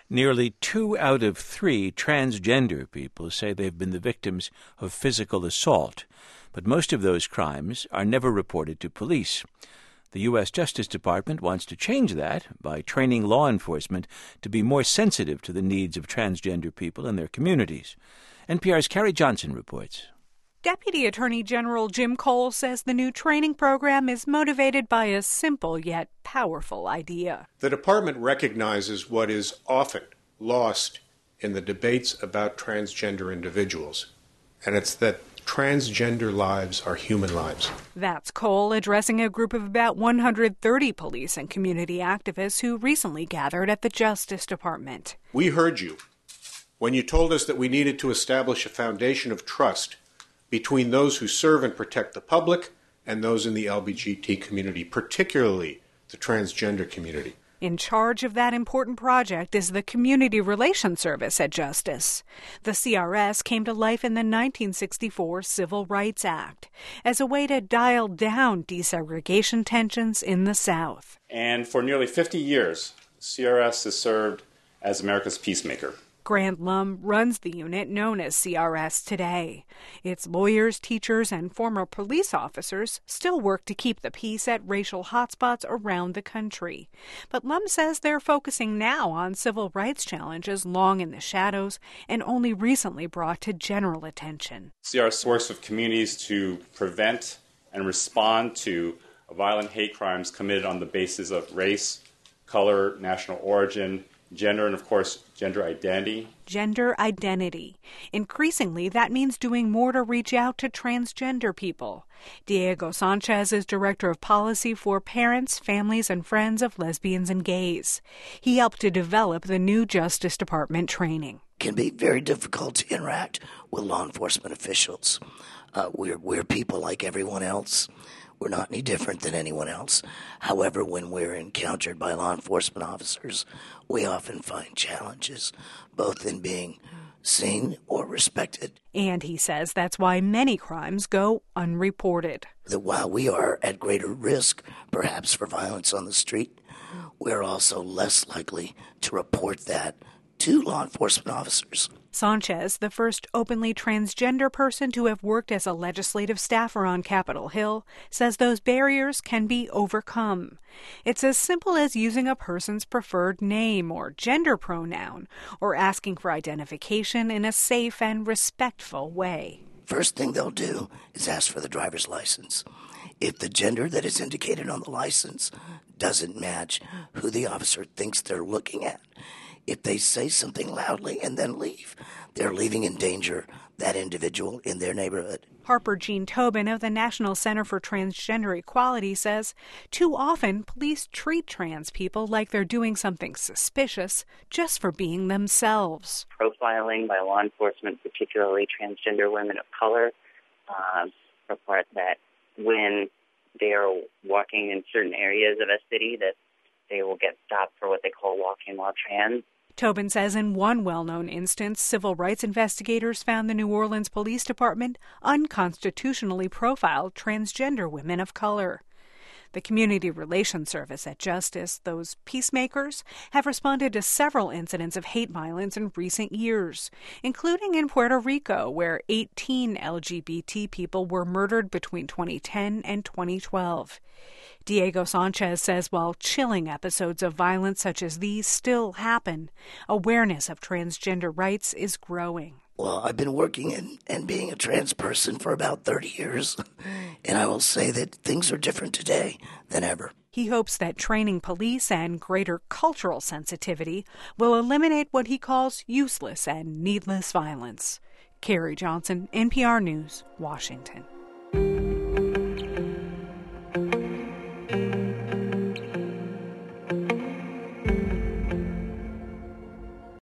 Nearly 2 out of 3 transgender people say they've been the victims of physical assault, but most of those crimes are never reported to police. The U.S. Justice Department wants to change that by training law enforcement to be more sensitive to the needs of transgender people in their communities. NPR's Carrie Johnson reports. Deputy Attorney General Jim Cole says the new training program is motivated by a simple yet powerful idea. The department recognizes what is often lost in the debates about transgender individuals, and it's that transgender lives are human lives. That's Cole addressing a group of about 130 police and community activists who recently gathered at the Justice Department. We heard you when you told us that we needed to establish a foundation of trust between those who serve and protect the public and those in the LGBT community, particularly the transgender community. In charge of that important project is the Community Relations Service at Justice. The CRS came to life in the 1964 Civil Rights Act as a way to dial down desegregation tensions in the South. And for nearly 50 years, CRS has served as America's peacemaker. Grant Lum runs the unit known as CRS today. Its lawyers, teachers, and former police officers still work to keep the peace at racial hotspots around the country. But Lum says they're focusing now on civil rights challenges long in the shadows and only recently brought to general attention. CRS works with communities to prevent and respond to violent hate crimes committed on the basis of race, color, national origin, gender, and of course, gender identity. Gender identity. Increasingly, that means doing more to reach out to transgender people. Diego Sanchez is Director of Policy for Parents, Families, and Friends of Lesbians and Gays. He helped to develop the new Justice Department training. It can be very difficult to interact with law enforcement officials. We're people like everyone else. We're not any different than anyone else. However, when we're encountered by law enforcement officers, we often find challenges, both in being seen or respected. And he says that's why many crimes go unreported. That while we are at greater risk, perhaps, for violence on the street, we're also less likely to report that to law enforcement officers. Sanchez, the first openly transgender person to have worked as a legislative staffer on Capitol Hill, says those barriers can be overcome. It's as simple as using a person's preferred name or gender pronoun, or asking for identification in a safe and respectful way. First thing they'll do is ask for the driver's license. If the gender that is indicated on the license doesn't match who the officer thinks they're looking at, if they say something loudly and then leave, they're leaving in danger that individual in their neighborhood. Harper Jean Tobin of the National Center for Transgender Equality says too often police treat trans people like they're doing something suspicious just for being themselves. Profiling by law enforcement, particularly transgender women of color, report that when they are walking in certain areas of a city that they will get stopped for what they call walking while trans. Tobin says in one well-known instance, civil rights investigators found the New Orleans Police Department unconstitutionally profiled transgender women of color. The Community Relations Service at Justice, those peacemakers, have responded to several incidents of hate violence in recent years, including in Puerto Rico, where 18 LGBT people were murdered between 2010 and 2012. Diego Sanchez says while chilling episodes of violence such as these still happen, awareness of transgender rights is growing. Well, I've been working and being a trans person for about 30 years, and I will say that things are different today than ever. He hopes that training police and greater cultural sensitivity will eliminate what he calls useless and needless violence. Carrie Johnson, NPR News, Washington.